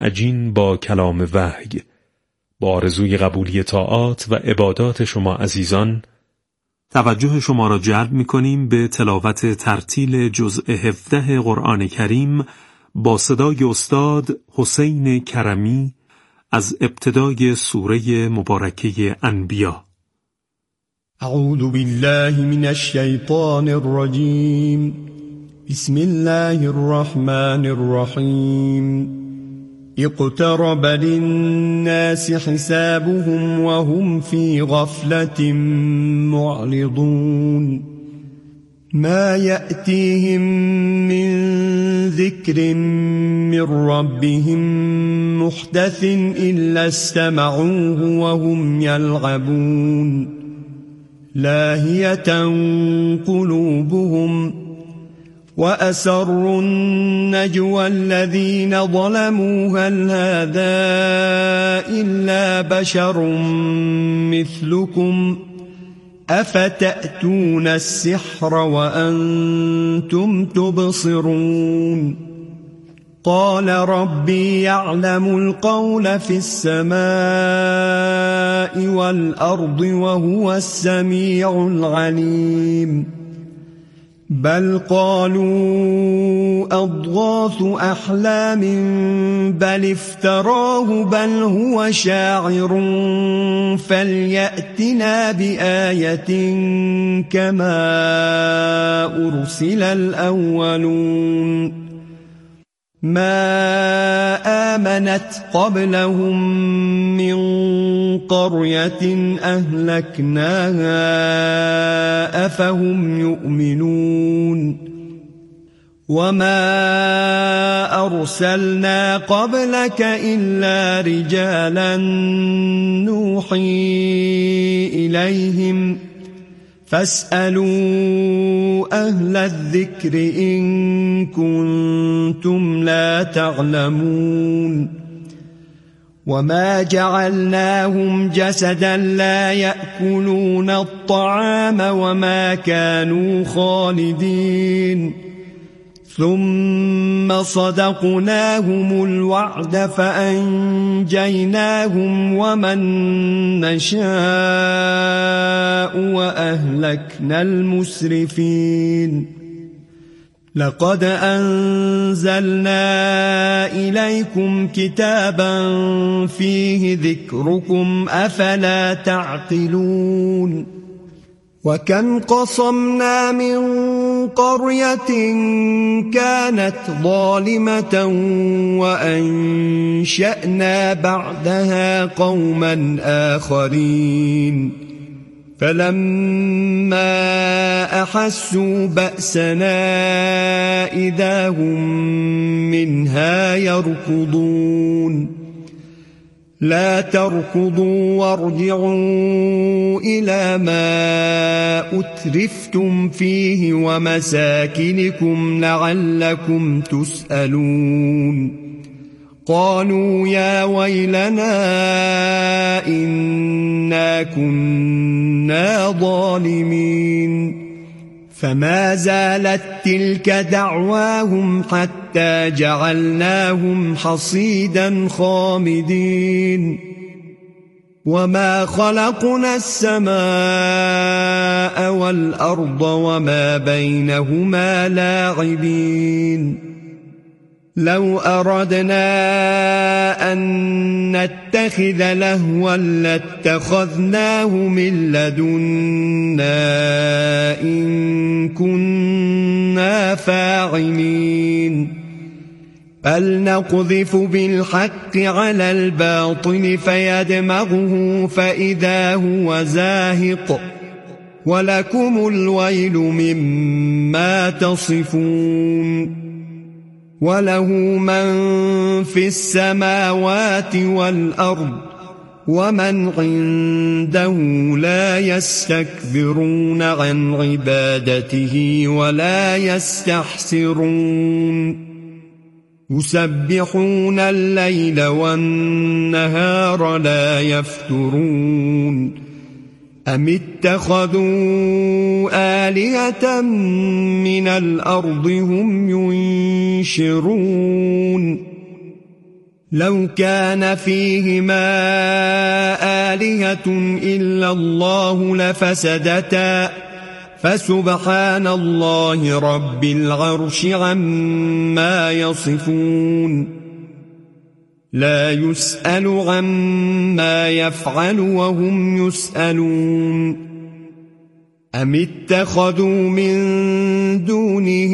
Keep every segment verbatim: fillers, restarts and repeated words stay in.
عجین با کلام وحی. با آرزوی قبولی طاعات و عبادات شما عزیزان، توجه شما را جلب می‌کنیم به تلاوت ترتیل جزء هفده قرآن کریم با صدای استاد حسین کرمی از ابتدای سوره مبارکه انبیا. اعوذ بالله من الشیطان الرجیم. بسم الله الرحمن الرحیم. اقترب للناس حسابهم وهم في غفلة معرضون. ما يأتيهم من ذكر من ربهم محدث إلا استمعوه وهم يلعبون. لاهية قلوبهم وأسروا النجوى الذين ظلموا هل هذا إلا بشر مثلكم أفتأتون السحر وأنتم تبصرون. قال ربي يعلم القول في السماء والأرض وهو السميع العليم. بل قالوا أضغاث أحلام بل افتراه بل هو شاعر فليأتنا بآية كما أرسل الأولون. ما آمنت قبلهم من قرية أهلكناها أفهم يؤمنون. وما أرسلنا قبلك إلا رجالا نوحي إليهم فاسألوا أهل الذكر إن كنتم لا تعلمون. وما جعلناهم جسدا لا يأكلون الطعام وما كانوا خالدين. ثم صدقناهم الوعد فأنجيناهم ومن نشاء وأهلكنا المسرفين. لقد أنزلنا إليكم كتابا فيه ذكركم أفلا تعقلون. وكم قصمنا من قرية كانت ظالمة وأنشأنا بعدها قوما آخرين. فلما أحسوا بأسنا إذا هم منها يركضون. لا تركضوا وارجعوا إلى ما أترفتم فيه ومساكنكم لعلكم تسألون. قالوا يا ويلنا إنا كنا ظالمين. فما زالت تلك دعواهم حتى جعلناهم حصيدا خامدين. وما خلقنا السماء والأرض وما بينهما لاعبين. لو أردنا أن نتخذ لهوا لاتخذناه من لدنا إن كنا فاعلين. بل نقذف بالحق على الباطل فيدمغه فإذا هو زاهق ولكم الويل مما تصفون. وله من في السماوات والأرض ومن عنده لا يستكبرون عن عبادته ولا يستحسرون. يسبحون الليل والنهار لا يفترون. أم اتخذوا آلهة من الأرض هم ينشرون. لو كان فيهما آلهة إلا الله لفسدتا فسبحان الله رب العرش عما يصفون لا يسأل عما يفعل وهم يسألون أم اتخذوا من دونه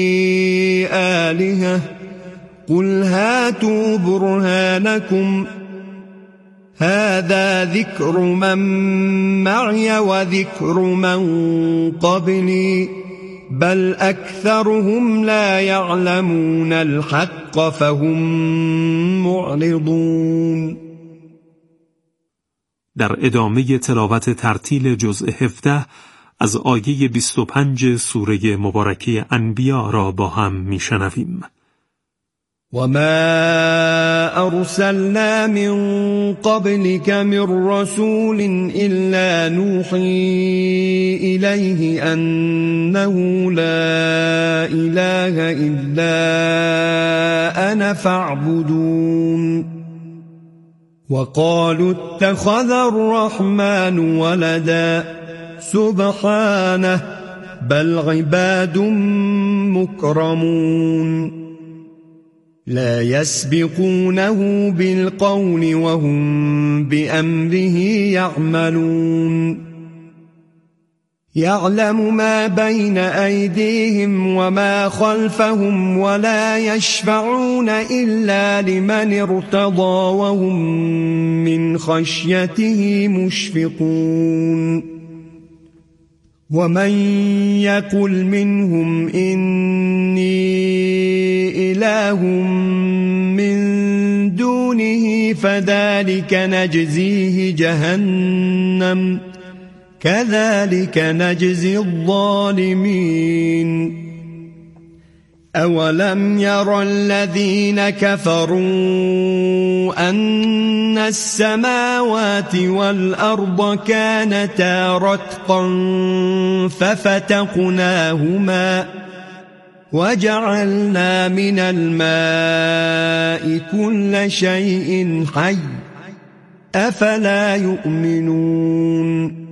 آلهة قل هاتوا برهانكم هذا ذكر من معي وذكر من قبلي بل أكثرهم لا يعلمون الحق فهم معرضون. در ادامه تلاوت ترتیل جزء هفده از آیه بیست و پنج سوره مبارکه انبیا را با هم میشنویم. وما أرسلنا من قبلك من رسول إلا نوحي إليه أنه لا إله إلا أنا فاعبدون وقالوا اتخذ الرحمن ولدا سبحانه بل عباد مكرمون لا يسبقونه بالقول وهم بأمره يعملون يعلم ما بين أيديهم وما خلفهم ولا يشفعون إلا لمن ارتضى وهم من خشيته مشفقون ومن يقل منهم إني إله من دونه فذلك نجزيه جهنم كذلك نجزي الظالمين أولم ير الذين كفروا أن السماوات والأرض كانتا رتقا ففتقناهما وجعلنا من الماء كل شيء حي أفلا يؤمنون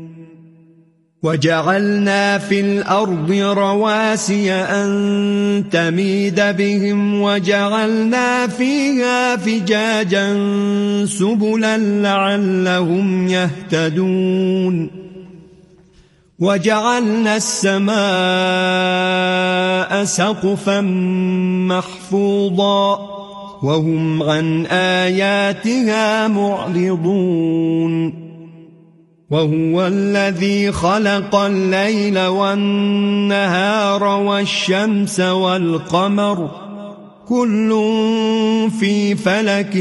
وجعلنا في الأرض رواسي أن تميد بهم وجعلنا فيها فجاجا سبلا لعلهم يهتدون وجعلنا السماء سقفا محفوظا وهم عن آياتها معرضون وهو الذي خلق الليل والنهار والشمس والقمر كل في فلك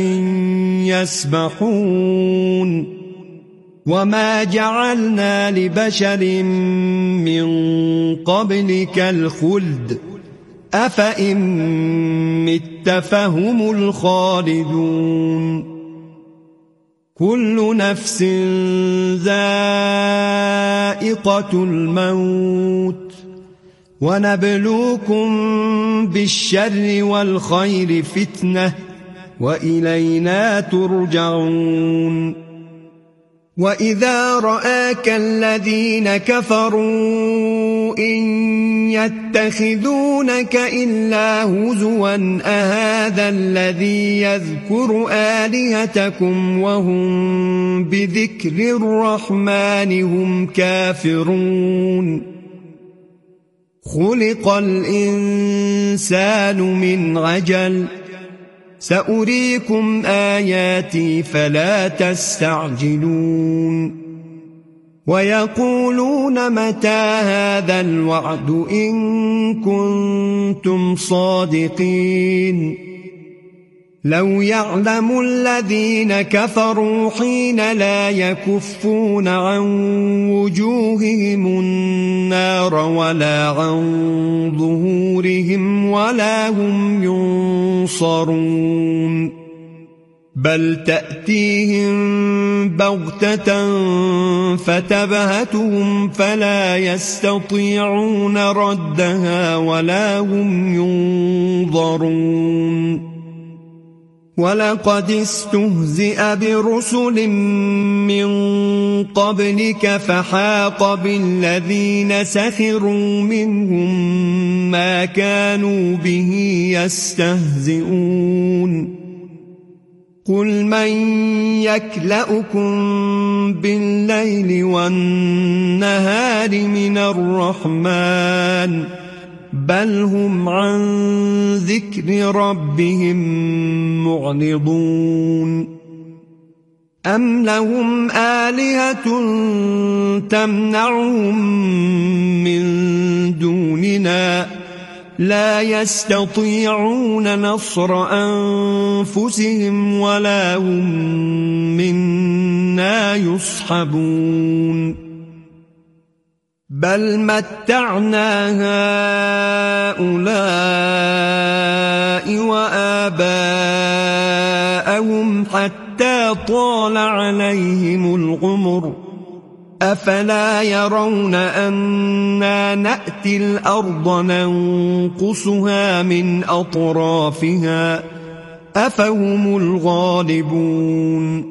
يسبحون وما جعلنا لبشر من قبلك الخلد أفإن مت فهم الخالدون كل نفس ذائقة الموت ونبلوكم بالشر والخير فتنة وإلينا ترجعون وإذا رآك الذين كفروا إن يتخذونك إلا هزوا أهذا الذي يذكر آلهتكم وهم بذكر الرحمن هم كافرون خلق الإنسان من عجل سأريكم آياتي فلا تستعجلون ويقولون متى هذا الوعد إن كنتم صادقين لو يعلم الذين كفروا حين لا يكفون عن وجوههم النار ولا عن ظهورهم ولا هم ينصرون بل تأتيهم بغتة فتبهتهم فلا يستطيعون ردها ولا هم ينظرون ولقد استهزئ برسل من قبلك فحاق بالذين سخروا منهم ما كانوا به يستهزئون قل من يكلؤكم بالليل والنهار من الرحمن بل هم عن ذكر ربهم معرضون أم لهم آلهة تمنعهم من دوننا لا يستطيعون نصر أنفسهم ولا هم منا يصحبون بل متعنا هؤلاء وآباءهم حتى طال عليهم العمر أفلا يرون أنا نأتي الأرض ننقصها من أطرافها أفهم الغالبون.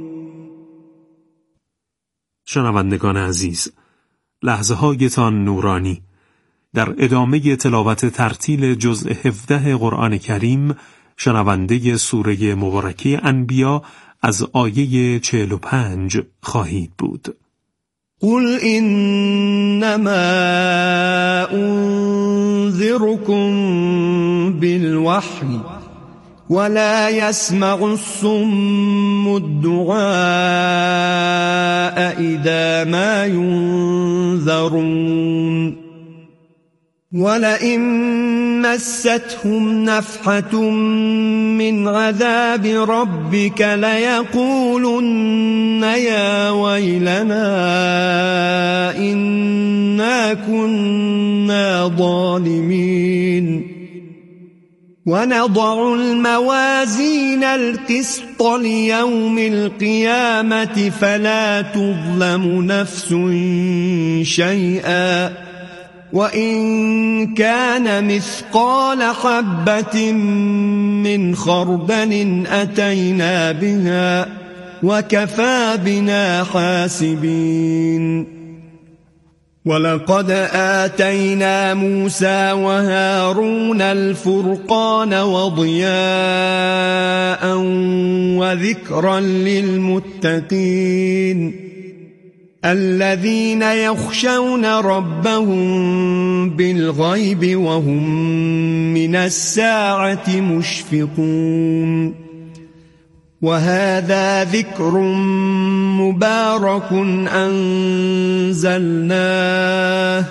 شنوندگان عزیز، لحظه هایتان نورانی. در ادامه تلاوت ترتیل جزء هفده قرآن کریم شنونده سوره مبارکه انبیا از آیه چهل و پنج خواهید بود. قل إنما أنذركم بالوحي ولا يسمع الصم الدعاء إذا ما ينذرون ولئن مستهم نفحة من عذاب ربك ليقولن يا ويلنا إنا كنا ظالمين ونضع الموازين القسط ليوم القيامة فلا تظلم نفس شيئا وإن كان مثقال حبة من خردل أتينا بها وكفى بنا حاسبين. ولقد آتينا موسى وهارون الفرقان وضياء وذكرا للمتقين الذين يخشون ربهم بالغيب وهم من الساعة مشفقون. وهذا ذكر مبارك أنزلناه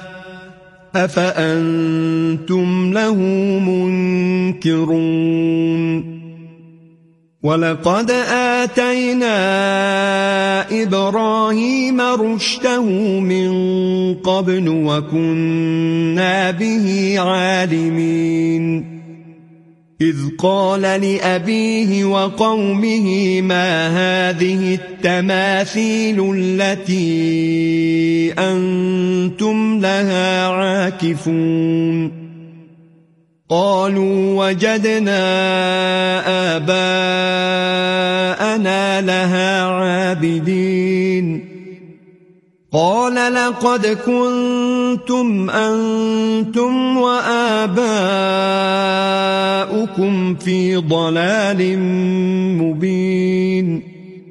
أفأنتم له منكرون. ولقد آتينا إبراهيم رشده من قبل وكنا به عالمين إذ قال لأبيه وقومه ما هذه التماثيل التي أنتم لها عاكفون قالوا وجدنا آباءنا لها عابدين قال لقد كنتم أنتم وآباؤكم في ضلال مبين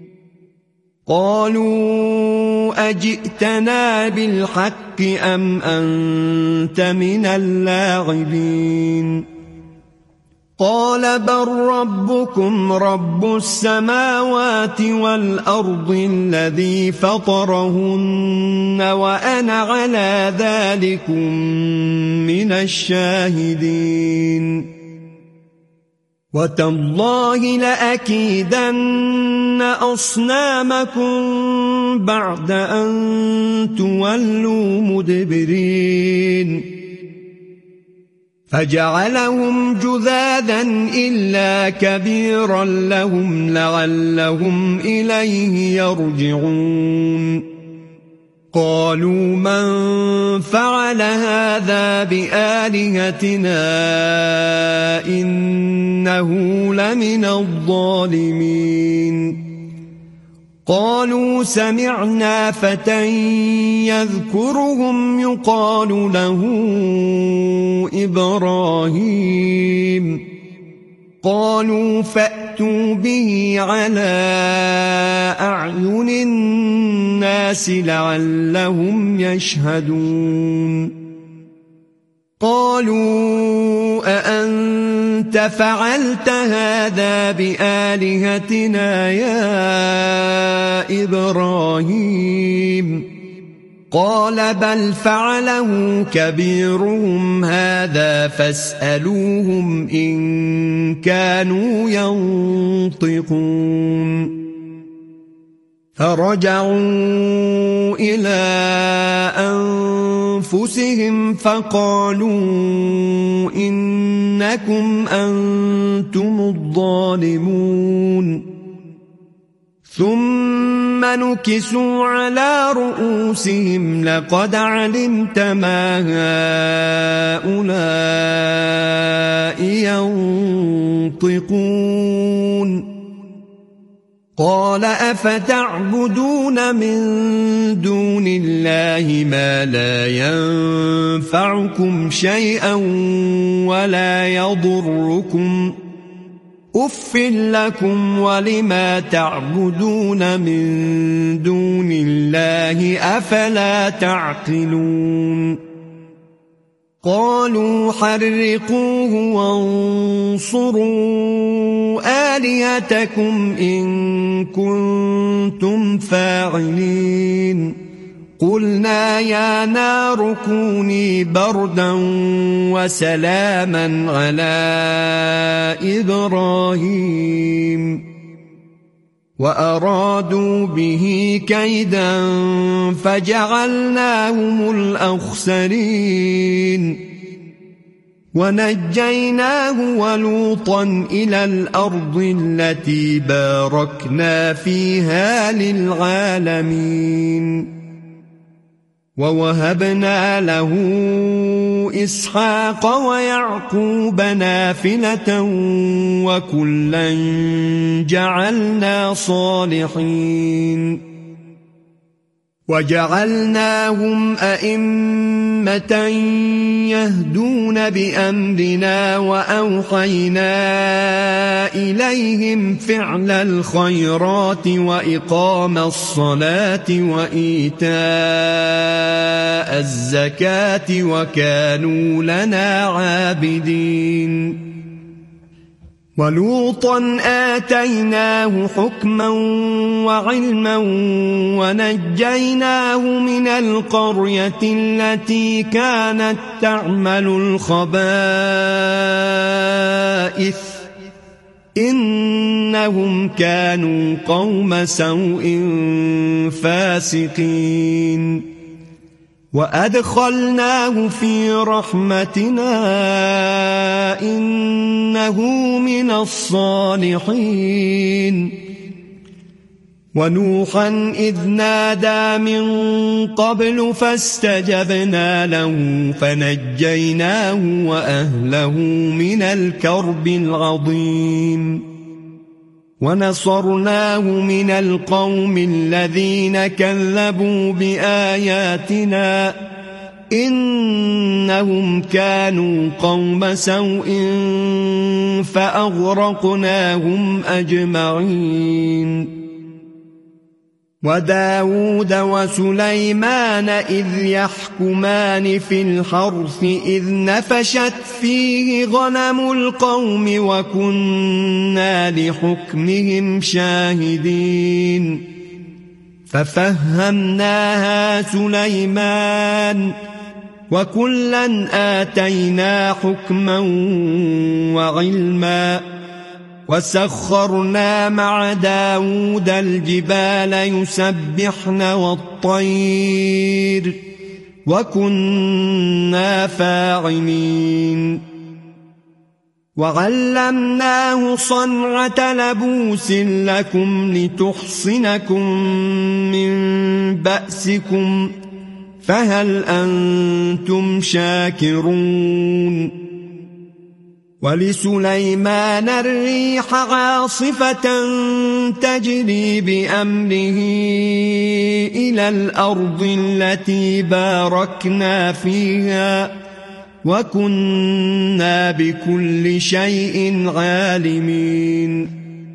قالوا أجئتنا بالحق أم أنت من اللاعبين قال بل ربكم رب السماوات والأرض الذي فطرهن وأنا على ذلكم من الشاهدين وتالله لأكيدن أصنامكم بعد أن تولوا مدبرين فجعلهم جذاذا إلا كبيرا لهم لعلهم إليه يرجعون قالوا من فعل هذا بآلهتنا إنه لمن الظالمين قالوا سمعنا فتى يذكرهم يقال له إبراهيم قالوا فأتوا به على أعين الناس لعلهم يشهدون قالوا أأنت فعلت هذا بآلهتنا يا إبراهيم قال بل فعله كبيرهم هذا فاسألوهم إن كانوا ينطقون فرجعوا إلى أنفسهم فقالوا إنكم أنتم الظالمون ثم نكسوا على رؤوسهم لقد علمت ما هؤلاء ينطقون قال أفتعبدون من دون الله ما لا ينفعكم شيئا ولا يضركم أف لكم ولما تعبدون من دون الله أفلا تعقلون قالوا حرقوه وانصروا آلهتكم إن كنتم فاعلين قلنا يا نار كوني بردا وسلاما على إبراهيم وأرادوا به كيدا فجعلناهم الأخسرين ونجيناه ولوطا إلى الأرض التي باركنا فيها للعالمين ووهبنا له إسحاق ويعقوب نافلة وكلا جعلنا صالحين وجعلناهم أئمة يهدون بأمرنا وأوحينا إليهم فعل الخيرات وإقام الصلاة وإيتاء الزكاة وكانوا لنا عابدين ولوطا آتيناه حكما وعلما ونجيناه من القرية التي كانت تعمل الخبائث إنهم كانوا قوم سوء فاسقين وأدخلناه في رحمتنا إنه من الصالحين ونوحا إذ نادى من قبل فاستجبنا له فنجيناه وأهله من الكرب العظيم ونصرناه من القوم الذين كذبوا بآياتنا إنهم كانوا قوم سوء فأغرقناهم أجمعين وداود وسليمان إذ يحكمان في الحرث إذ نفشت فيه غنم القوم وكنا لحكمهم شاهدين ففهمناها سليمان وكلا آتينا حكما وعلما وسخرنا مع داود الجبال يسبحن والطير وكنا فاعلين وعلمناه صنعة لبوس لكم لتحصنكم من بأسكم فهل أنتم شاكرون ولسليمان الريح عاصفة تجري بأمره إلى الأرض التي باركنا فيها وكنا بكل شيء عالمين.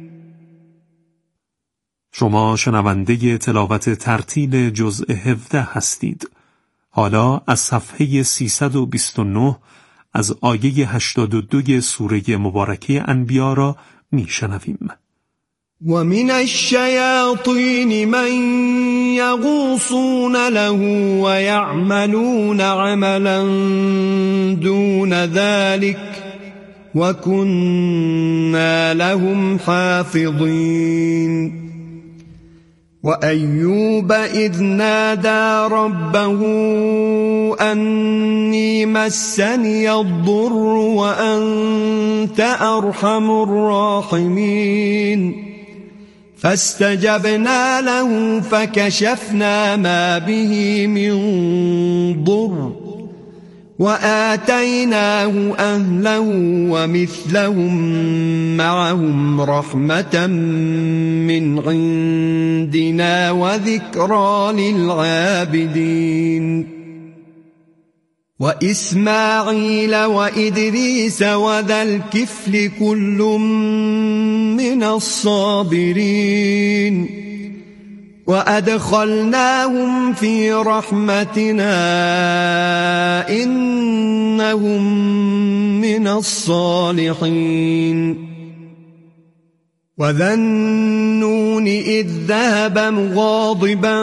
شما شنونده تلاوت ترتیل جزء هفده هستید. حالا از صفحه سیصد و بیست و نه از آیه هشتاد و دو سوره مبارکه انبیا را میشنویم. ومن الشياطين من يغوصون له ويعملون عملا دون ذلك وكنا لهم حافظين. وأيوب إذ نادى ربه أني مسني الضر وأنت أرحم الراحمين فاستجبنا له فكشفنا ما به من ضر وآتيناه أهله ومثلهم معهم رحمة من عندنا وذكرى للعابدين. وإسماعيل وإدريس وذا الكفل كل من الصابرين وأدخلناهم في رحمتنا إنهم من الصالحين. وذا النون إذ ذهب مغاضبا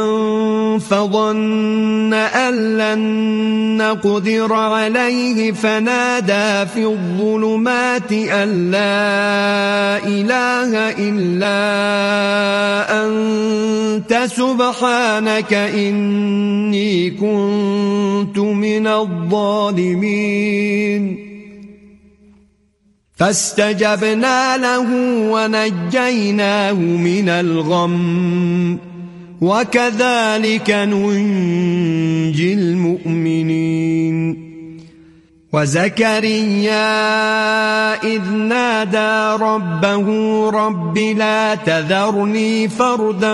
فظن أن لن نقدر عليه فنادى في الظلمات أن لا إله إلا أنت سبحانك إني كنت من الظالمين. فاستجبنا له ونجيناه من الغم وكذلك ننجي المؤمنين. وزكريا إذ نادى ربه رب لا تذرني فردا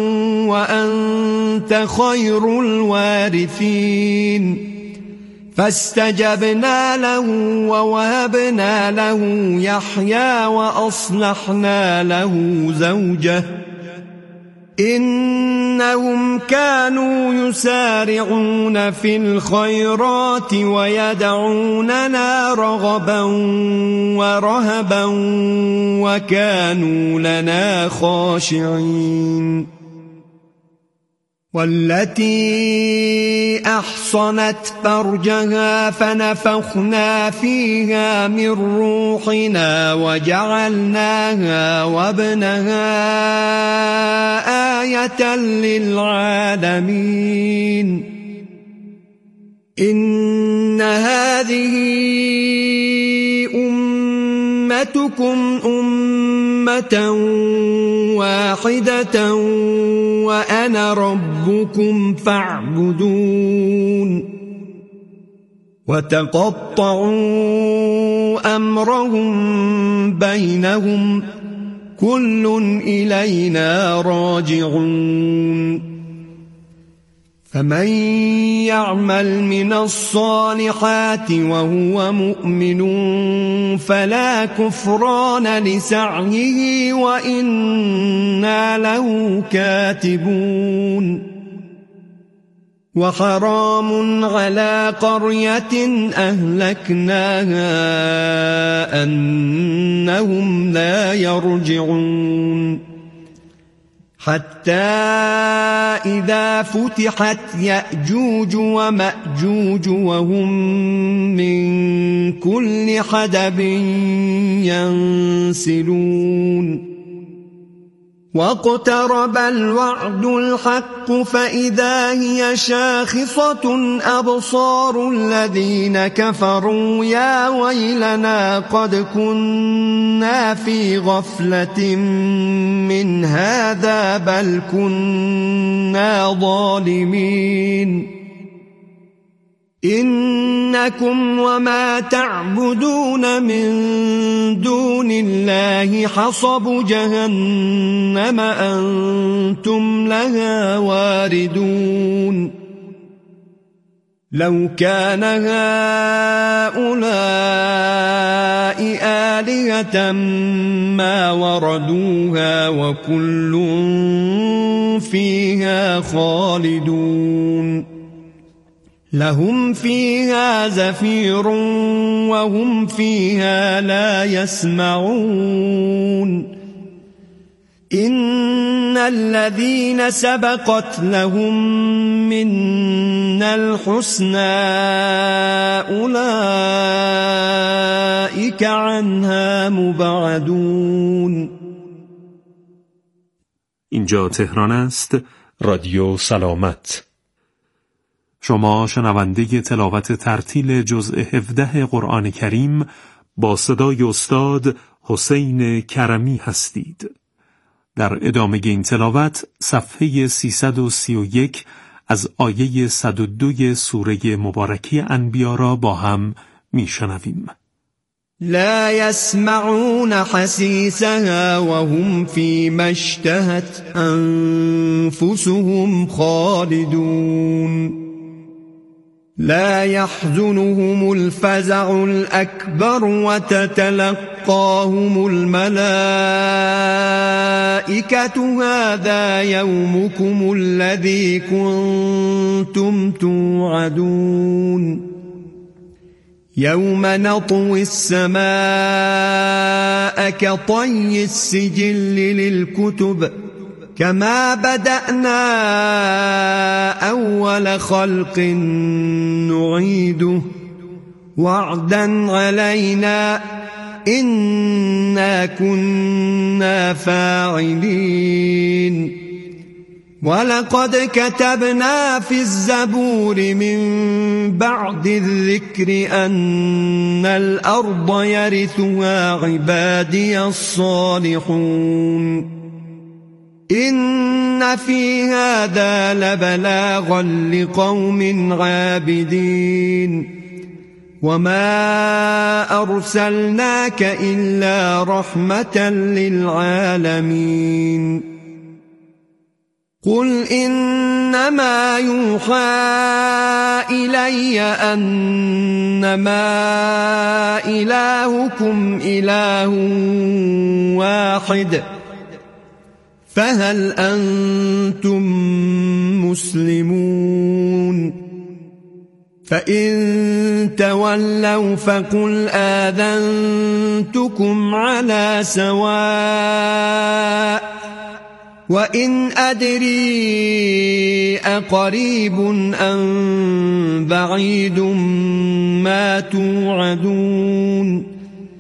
وأنت خير الوارثين فاستجبنا له ووهبنا له يحيى وأصلحنا له زوجه إنهم كانوا يسارعون في الخيرات ويدعوننا رغبا ورهبا وكانوا لنا خاشعين. والتي أحصنت فرجها فنفخنا فيها من روحنا وجعلناها وابنها آية للعالمين. إن هذه أمتكم أمة واحدة وأنا ربكم فاعبدون. وتقطعوا أمرهم بينهم كل إلينا راجعون. فمن يعمل من الصالحات وهو مؤمن فلا كفران لسعيه وإنا له كاتبون. وحرام على قرية أهلكناها أنهم لا يرجعون. حتى إذا فتحت يأجوج ومأجوج وهم من كل حدب ينسلون. واقترب الوعد الحق فإذا هي شاخصة أبصار الذين كفروا يا ويلنا قد كنا في غفلة من هذا بل كنا ظالمين إنكم وما تعبدون من دون الله حصب جهنم أنتم لها واردون لو كان هؤلاء آلهة ما وردوها وكل فيها خالدون لهم فيها زفير وهم فيها لا يسمعون إن الذين سبقت لهم منا الحسنى أولئك عنها مبعدون. اینجا تهران است، رادیو سلامت. شما شنونده تلاوت ترتیل جزء هفده قرآن کریم با صدای استاد حسین کرمی هستید. در ادامه این تلاوت صفحه سیصد و سی و یک از آیه صد و دو سوره مبارکه انبیا را با هم میشنویم. لا يسمعون حسيسها وهم فيما اشتهت أنفسهم خالدون لا يحزنهم الفزع الأكبر وتتلقاهم الملائكة هذا يومكم الذي كنتم توعدون يوم نطوي السماء كطي السجل للكتب كما بدأنا أول خلق نعيده وعدا علينا إنا كنا فاعلين ولقد كتبنا في الزبور من بعد الذكر أن الأرض يرثها عبادي الصالحون إن في هذا لبلاغا لقوم عابدين وما أرسلناك إلا رحمة للعالمين قل إنما يوحى إلي أنما إلهكم إله واحد فهل أنتم مسلمون فإن تولوا فقل آذنتكم على سواء وإن أدري أقريب أم بعيد ما توعدون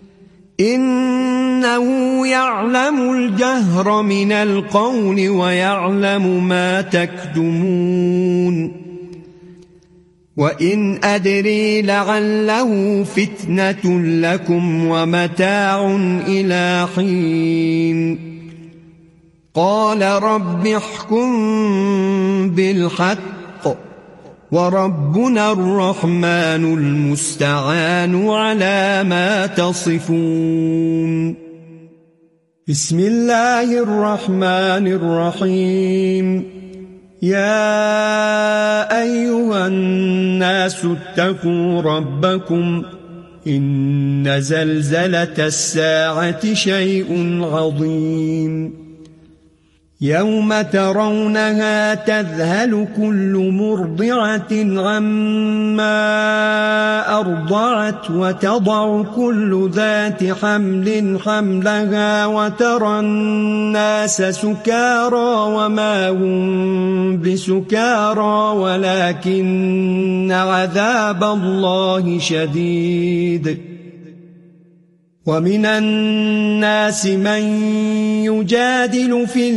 إنه يعلم الجهر من القول ويعلم ما تكتمون وإن أدري لعله فتنة لكم ومتاع إلى حين قال رب احكم بالحق وربنا الرحمن المستعان على ما تصفون بسم الله الرحمن الرحيم يا أيها الناس اتقوا ربكم إن زلزلة الساعة شيء عظيم يوم ترونها تذهل كل مرضعة عما أرضعت وتضع كل ذات حمل حملها وترى الناس سكارى وما هم بسكارى ولكن عذاب الله شديد ومن الناس من يجادل في